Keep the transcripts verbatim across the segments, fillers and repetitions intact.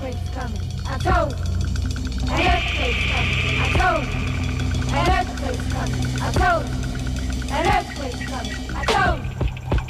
earthquake's coming. I told you. An earthquake's coming. I told you. An earthquake's coming. I told you. An earthquake's coming. I told you.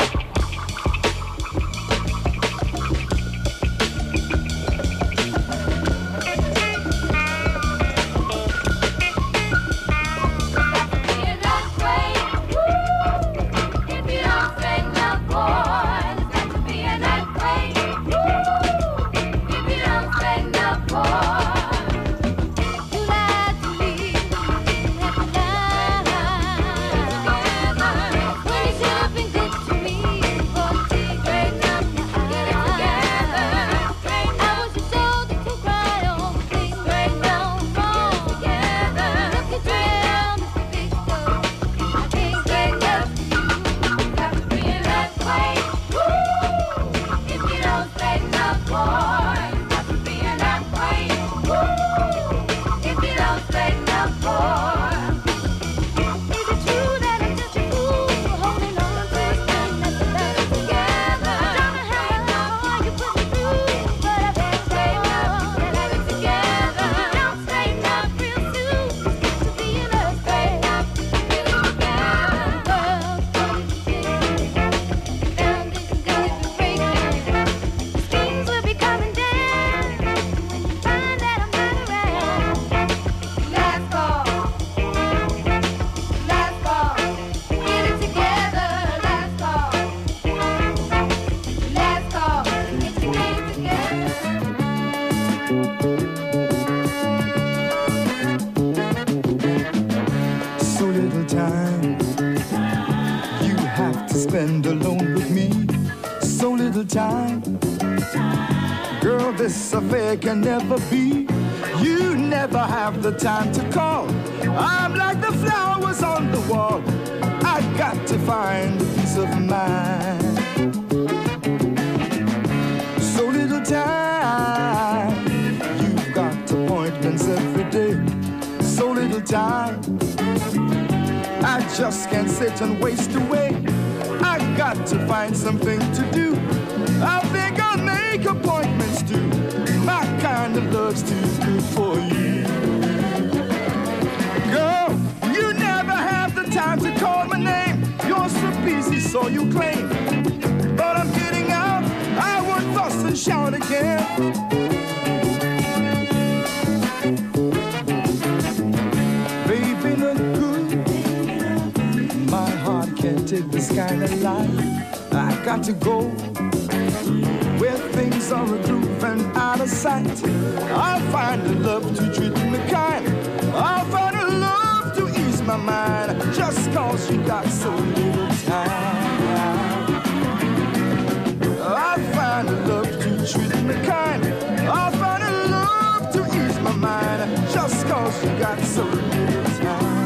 Can never be. You never have the time to call. I'm like the flowers on the wall. I got to find a peace of mind. So little time. You've got appointments every day. So little time. I just can't sit and waste away. I got to find something to do. I think I'll make appointments too. My kind of love's too good for you. Girl, you never have the time to call my name. You're so busy, so you claim. But I'm getting out, I won't fuss and shout again. Baby, look good. My heart can't take this kind of life. I got to go where things are a groove and out of sight. I'll find a love to treat me kind. I'll find a love to ease my mind. Just cause you got so little time. I'll find a love to treat me kind. I'll find a love to ease my mind. Just cause you got so little time.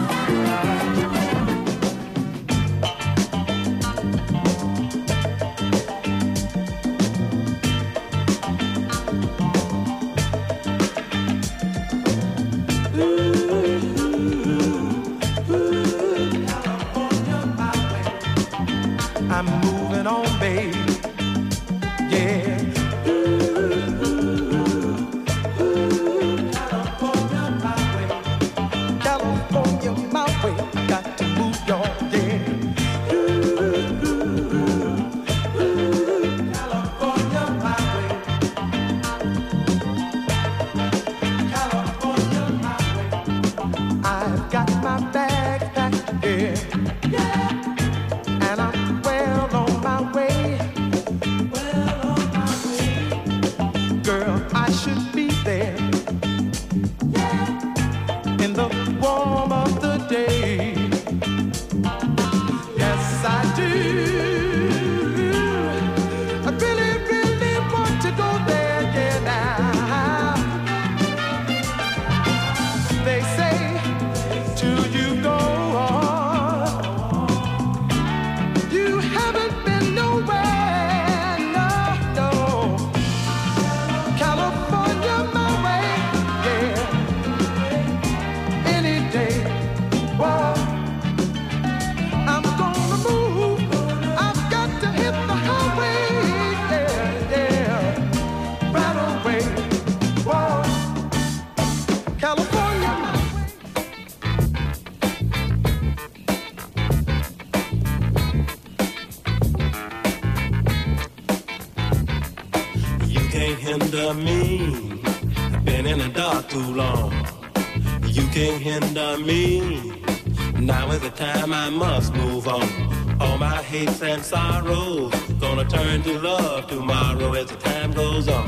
hinder me. I've been in the dark too long. You can't hinder me. Now is the time I must move on. All my hates and sorrows gonna turn to love tomorrow as the time goes on.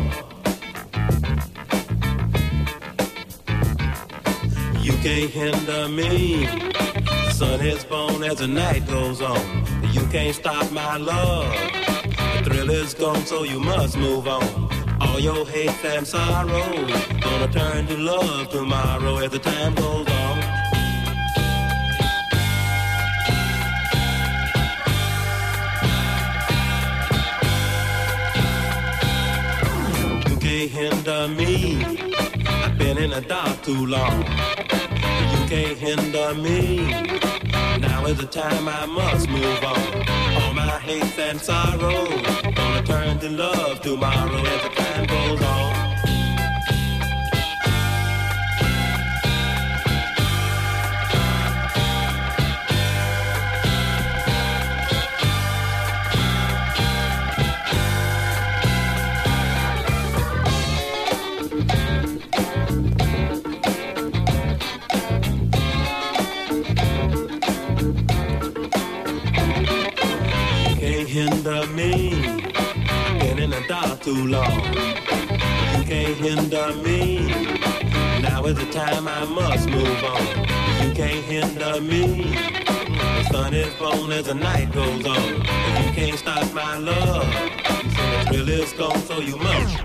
You can't hinder me. The sun is born as the night goes on. You can't stop my love. The thrill is gone, so you must move on. All your hate and sorrow gonna turn to love tomorrow as the time goes on. You can't hinder me. I've been in the dark too long. You can't hinder me. Now is the time I must move on. All my hate and sorrow gonna turn to love tomorrow as the time goes on. Hinder me, been in the dark too long. You can't hinder me. Now is the time I must move on. You can't hinder me. The sun is born as the night goes on. You can't stop my love. So the thrill is gone, so you must.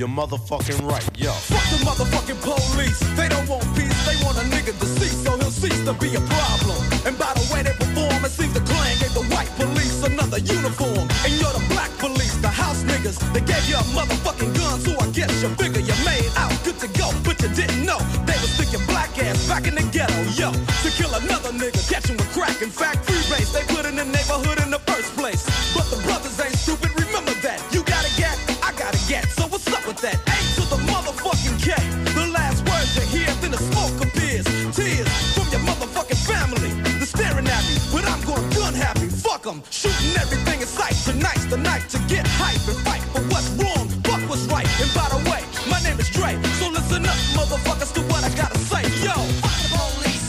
You're motherfucking right, yo. Fuck the motherfucking police. They don't want peace, they want a nigga to cease, so he'll cease to be a problem. And by the way they perform, it seems the Klan gave the white police another uniform. And you're the black police, the house niggas. They gave you a motherfucking gun, so I guess you figure you made out good to go. But you didn't know they was sticking black ass back in the ghetto, yo. To kill another nigga, catch him with crack. In fact, free base they put in the neighborhood in the first place. But the brothers ain't stupid, remember that. You got a gat, I got a gat, so what's up with that? A to the motherfucking K. The last words you hear, then the smoke appears. Tears from your motherfucking family. They're staring at me, but I'm going gun happy. Fuck them, shooting everything in sight. Tonight's the night to get hype and fight for what's wrong, fuck what's right. And by the way, my name is Dre, so listen up, motherfuckers, to what I gotta say. Yo, fuck the police.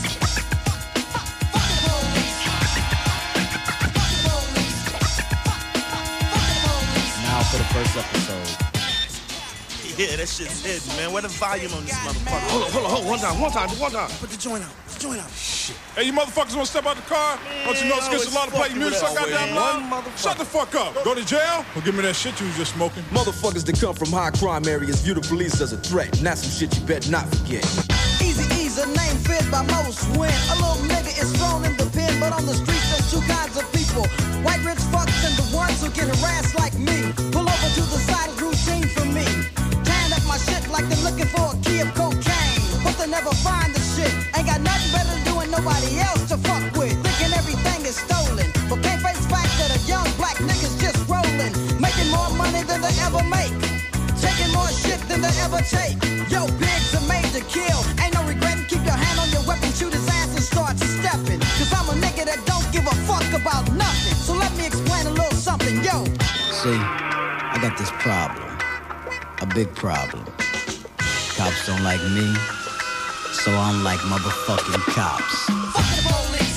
Now for the first episode. Yeah, that shit's hidden, man. Where the volume on this motherfucker? Hold on, hold on, hold on. One time, one time, one time. Put the joint out. Put the joint out. Shit. Hey, you motherfuckers want to step out the car? Don't you know it's against the law to play music so goddamn loud? Shut the fuck up. Go to jail or give me that shit you was just smoking. Motherfuckers that come from high crime areas view the police as a threat. And that's some shit you better not forget. Easy E's a name feared by most. When a little nigga is thrown in the pen, but on the streets there's two kinds of people. White rich fucks and the ones who get harassed like me. Pull over to the side is routine for me. Tan up my shit like they're looking for a key of cocaine. But they never find the shit. Ain't got nothing better to do and nobody else to fuck with. Thinking everything is stolen. But can't face fact that a young black nigga's just rolling. Making more money than they ever make. Taking more shit than they ever take. Yo, Big's a major kill. Ain't no regretting, keep your hand on your weapon, shoot his ass and start stepping. Cause I'm a nigga that don't give a fuck about nothing. So let me explain a little something, yo. See, I got this problem. A big problem. Cops don't like me, so I'm like motherfucking cops. Fuck the police.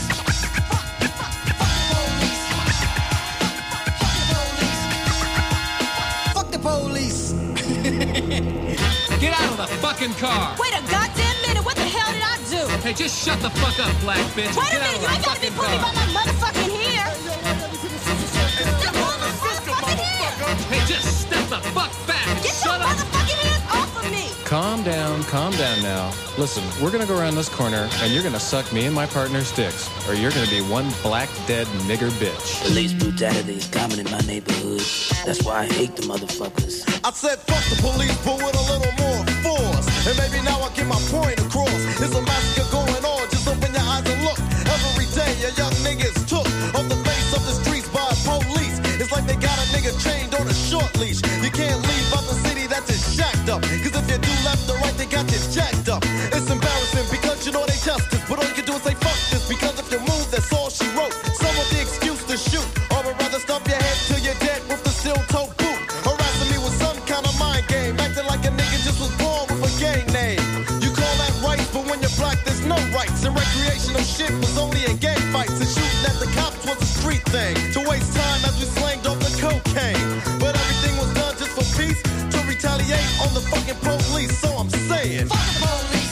Fuck the police. Get out of the fucking car! Wait a goddamn minute, what the hell did I do? Hey, just shut the fuck up, black bitch. Wait Get a out minute, of you the ain't gotta be fucking pulling car. by my motherfucking hair. Step on the motherfucking hair. Hey, just step the fuck back. Get Shut your up. motherfucking hands off of me. Calm down, calm down now. Listen, we're gonna go around this corner and you're gonna suck me and my partner's dicks, or you're gonna be one black dead nigger bitch. Police brutality is common in my neighborhood. That's why I hate the motherfuckers. I said fuck the police, but with a little more force. And maybe now I get my point across. There's a massacre going on, just open your eyes and look. Every day a young nigga's took off the face of the streets by police. It's like they got a nigga chained on a short leash. You can't leave out the city that's just shacked up. Cause if you do left or right, they got you jacked up. It's embarrassing because you know they justice, but all you can do is say fuck this. Because if you move, that's all she wrote. Some with the excuse to shoot, or would rather stomp your head till you're dead with the steel-toe boot. Harassing me with some kind of mind game, acting like a nigga just was born with a gang name. You call that rights, but when you're black, there's no rights. And recreational shit was only in gang fights, and shooting at the cops was a street thing. To waste time as we slanged off the cocaine, but everything was done just for peace, to retaliate on the fucking police. So I'm saying, Fuck the police.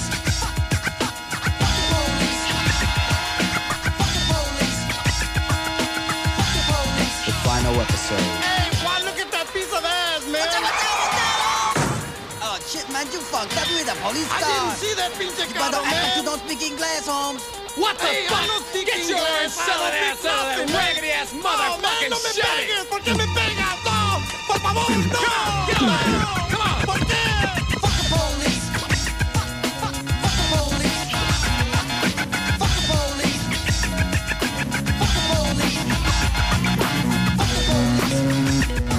The final episode. hey, why look at that piece of ass, man? Oh shit, man, you fucked up with a police I car. didn't see that piece of You better car, act like you man. don't speak English, Holmes. What the Hey, fuck? I don't speak Get your English. I selling don't ass speak out of that nothing, man. raggedy ass Oh, man, motherfucking no me shit. pegues. ¿Por qué me pegas? No, por favor, no. Get out of here. Come on. ¿Por qué? Fuck the police. Fuck the police. Fuck the police. Fuck the police. Fuck the police.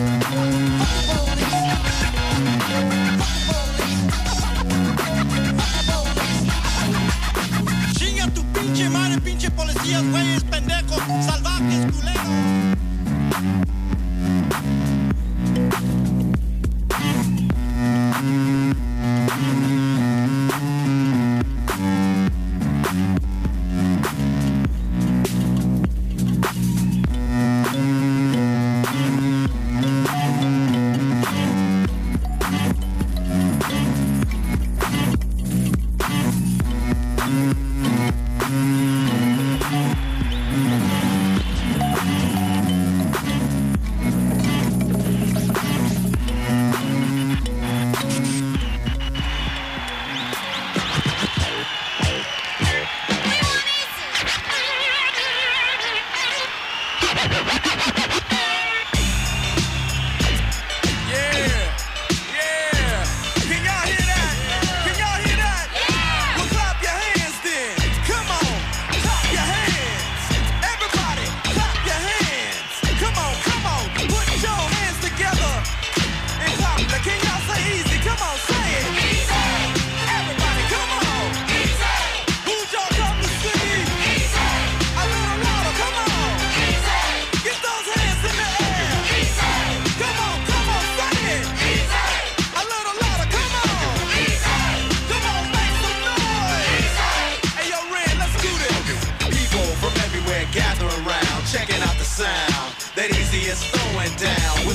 Chinga tu pinche madre, pinche policías, güeyes, pendejos, salvajes, culeros.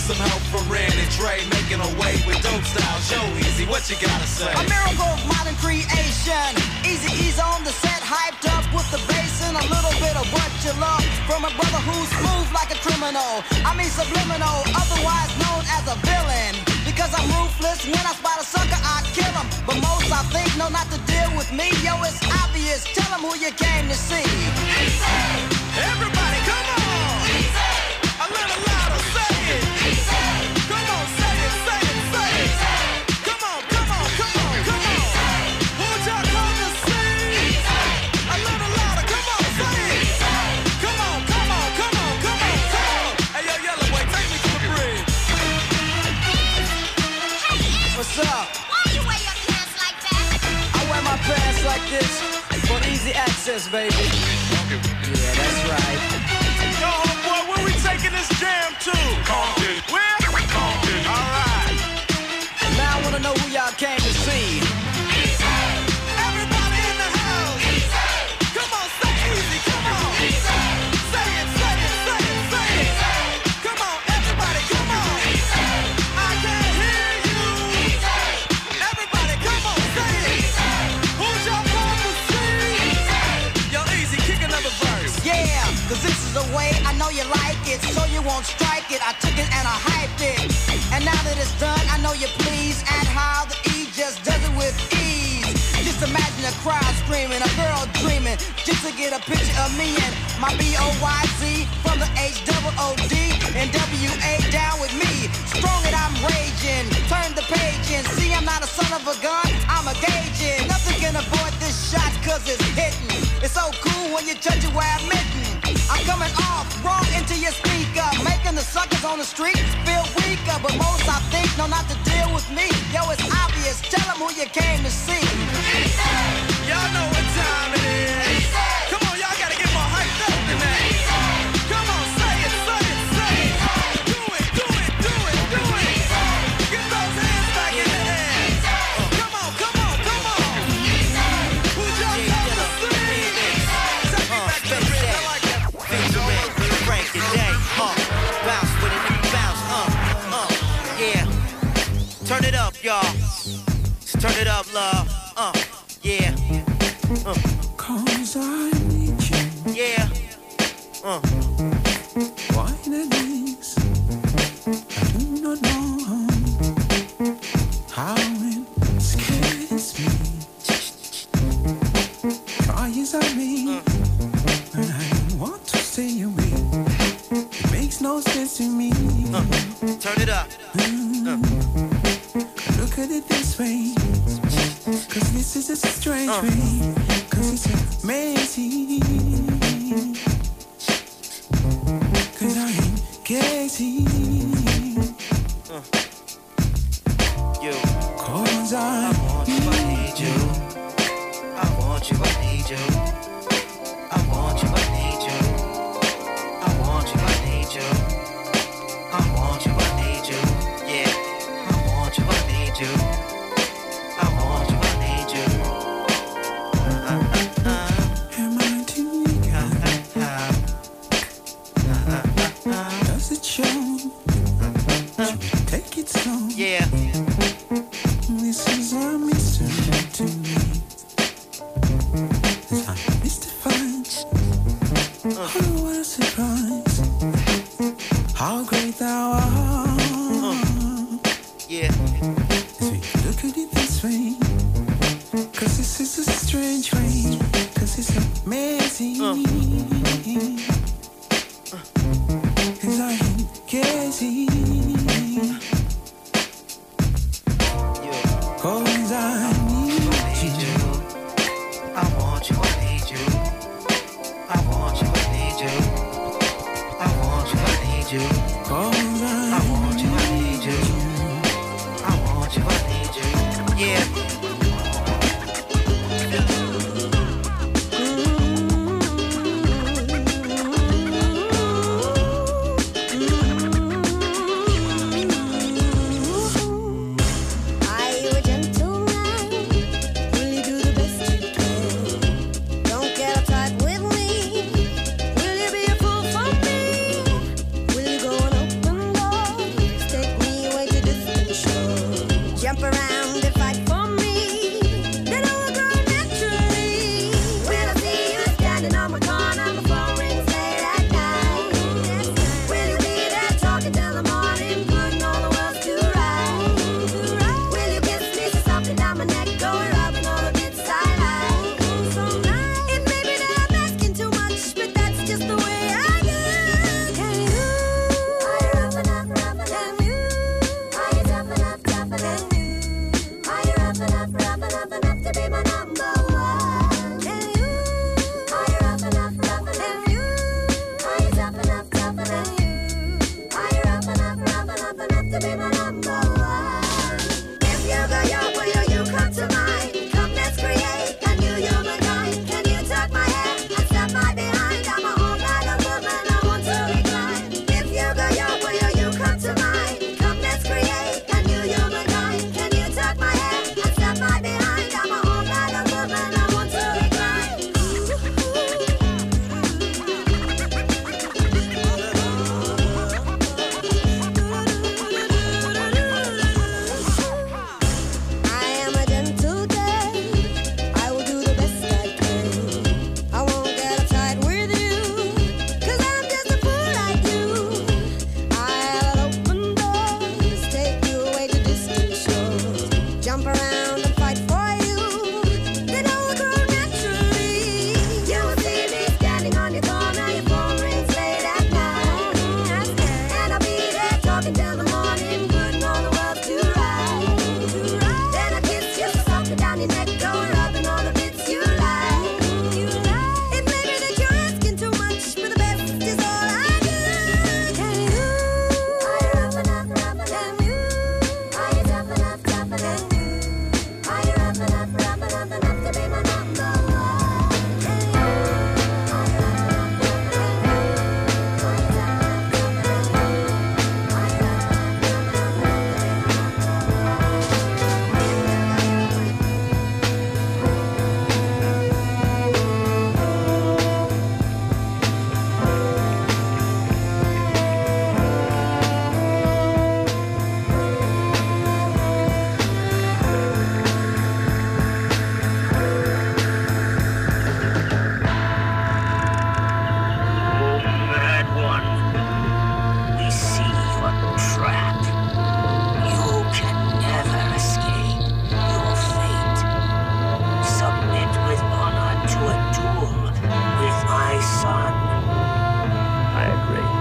some help from Ren and Trey, making a way with dope style. Show Easy, what you gotta say? A miracle of modern creation. Easy E's on the set, hyped up with the bass and a little bit of what you love from a brother who's smooth like a criminal. I mean subliminal, otherwise known as a villain. Because I'm ruthless, when I spot a sucker, I kill him. But most I think know not to deal with me. Yo, it's obvious, tell them who you came to see. Easy. Everybody, come on. Easy. A little louder, say it. Easy. Come on, say it, say it, say it. Easy. Come on, come on, come on, come on. Who'd y'all come to see? Easy. A little louder, come on, say it. Easy. Come on, come on, come on, come on, come on. Hey, yo, Yellow Boy, take me to the bridge. What's up? Why you wear your pants like that? I wear my pants like this for easy access, baby. Yeah, that's right. Yo, homeboy, where we taking this jam to? Compton. Where? Compton. All right. Now I wanna know who y'all came to see. Easy. Everybody in the house. Easy. Come on, say easy. Come on. Easy. Say it, say it, say it, say it. Easy. Come on, everybody, come on. Easy. I can't hear you. Easy. Everybody, come on, say it. Easy. Who's y'all come to see? Easy. Yo, Easy, kick another verse. Yeah, cause this is the way I know you like it, so you won't strike it. I took it and I hyped it. And now that it's done, I know you're pleased at how the E just does it with ease. Just imagine a crowd screaming, a girl dreaming, just to get a picture of me and my B O Y Z from the H O O D and W A down with me. Strong and I'm raging, turn the page and see I'm not a son of a gun, I'm a gauging. Nothing can avoid this shot cause it's hitting. It's so cool when you touch it where I'm hitting. I'm coming off wrong into your speaker, making the suckers on the street feel weaker. But most I think know not to deal with me. Yo, it's obvious, tell them who you came to see. Easy. Y'all know what time it is. Easy. Come on, y'all gotta get more hyped up than that. Easy. Come on, say it, say it, say it. Do it, do it, do it, do it. Easy. Get those hands back in the air. Easy. Come on, come on, come on. Easy. Who's y'all come to see? Take me back to the bridge, I like that. Finger it, break it down, uh, bounce with it, bounce, uh, uh, yeah. Turn it up, y'all. Just turn it up, love, uh, yeah. Uh. Cause I need you. Yeah. Uh. Why the days I do not know how it scares me. Try as I may, uh. and I want to stay away. It makes no sense to me. Uh. Turn it up. Mm. Uh. Look at it this way, cause this is a strange uh. way, cause it's amazing, cause I ain't gazing, uh. You. Cause I, I want you, I need you. I want you, I need you. I want you, I need you. I want you, I need you. I want you, I need you. Yeah. I want you, I need you. I want you, I need you. Uh, uh, uh. am I too weak? Uh, uh, uh, uh, uh. Does it show? Should we take it slow? Yeah. This is a mystery to me. As I'm mystified. Uh. Oh, what a surprise. How great thou art. Uh. Yeah. As we look at it this way, cause this is a strange way, cause it's amazing. Uh. Cause I ain't gazing. Yeah. Cause I need you. I want you, I need you. I want you, I need you. I want you, I need you. Cause I, I want you, I need you. I want you, I need you. Yeah. Jump around and fight for me. Then I will grow naturally. When I see you standing on my corner, my phone rings late at night. Will you be there talking till the morning, putting all the world to right? Will you kiss me so softly down my neck, go rubbing all the bits I like? It may be that I'm asking too much, but that's just the way I am. Can you? Are you rough enough, rough enough? Can you? Are you tough enough, tough enough? Are you rough enough, rough enough, enough to be my number one? Can you? Are you rough enough, rough enough? Can you? Are you tough enough, tough enough? Are you rough enough, rough enough, enough to be my number one? If you go your way or you come to mine, come let's create a new humankind. Can you tuck my hair and step my behind? I'm a whole lot of woman, I want to recline. If you go your way or you come to mine, come let's create a new humankind. Can you tuck my hair and step my behind? I'm a whole lot of woman, I want to recline. I am a gentle girl. I will do the best I can. I won't get uptight with you, 'cause I'm just a fool like you. I'll open doors, take you away to distant shores, jump around and fight for you. Then I will grow naturally. You will see me standing on your corner, your phone rings late at night. And I'll be there talking till the morning, putting all the world to right. Then I kiss you so softly down your neck, go rubbing all the bits you like. It may be that you're asking too much, but the best is all I do. Can you? Are you rough enough, rough enough? Can you? Are you tough enough, tough enough? Are you rough enough, rough enough, enough to be my number one? Can you? Are you rough enough, rough enough? Are you tough enough, tough enough? Are you rough enough, rough enough, enough to be my Bad one. We see your trap. You can never escape your fate. Submit with honor to a duel with my son. I agree.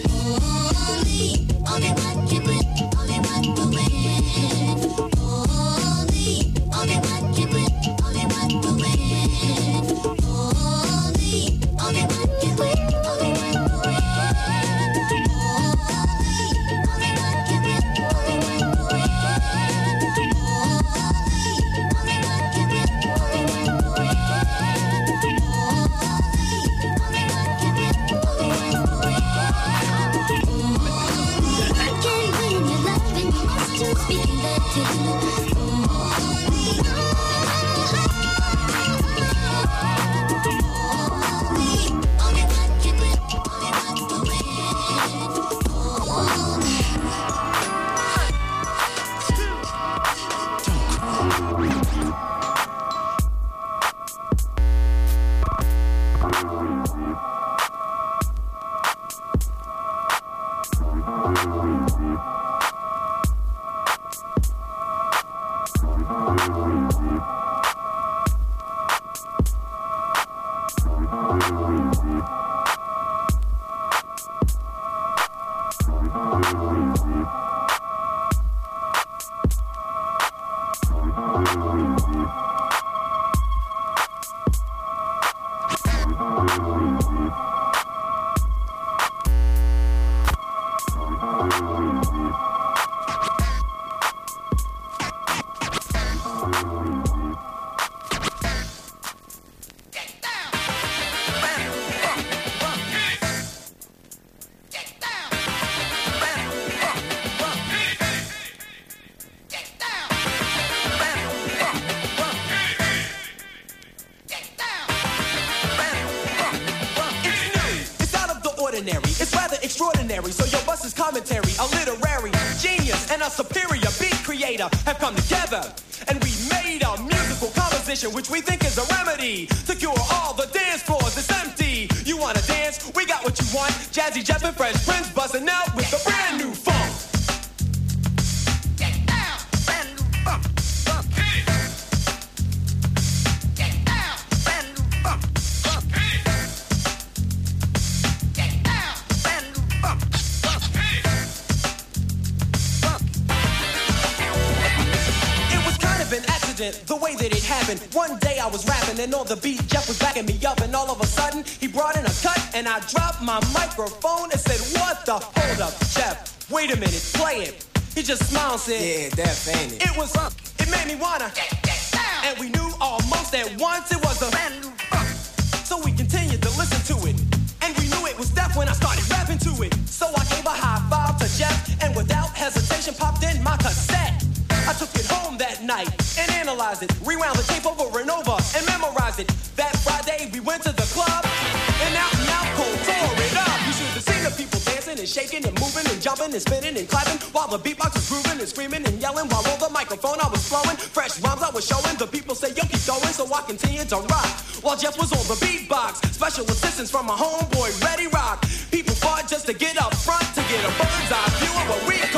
Only one can win, only one will win. It's rather extraordinary, so your bus is commentary. A literary genius and a superior beat creator have come together, and we made a musical composition which we think is a remedy to cure all the dance floors. It's empty. You wanna dance? We got what you want. Jazzy Jeff and Fresh Prince buzzing out with the brand new funk. The way that it happened, one day I was rapping and on the beat Jeff was backing me up, and all of a sudden he brought in a cut and I dropped my microphone and said, what the, hold up, Jeff, wait a minute, play it. He just smiled and said, yeah, that's ain't it. It was, uh, it made me wanna get, get down. And we knew almost at once it was a brand new funk. So we continued to listen to it, and we knew it was deaf when I started rapping to it. So I gave a high five to Jeff and without hesitation popped in my cassette. I took it home that night and analyzed it, rewound the tape over and over and memorized it. That Friday we went to the club and out and out cold tore it up. You should have seen the people dancing and shaking and moving and jumping and spinning and clapping while the beatbox was grooving and screaming and yelling while on the microphone I was flowing. Fresh rhymes I was showing. The people say yo keep going, so I continued to rock while Jeff was on the beatbox. Special assistance from my homeboy Ready Rock. People fought just to get up front to get a bird's eye view of what we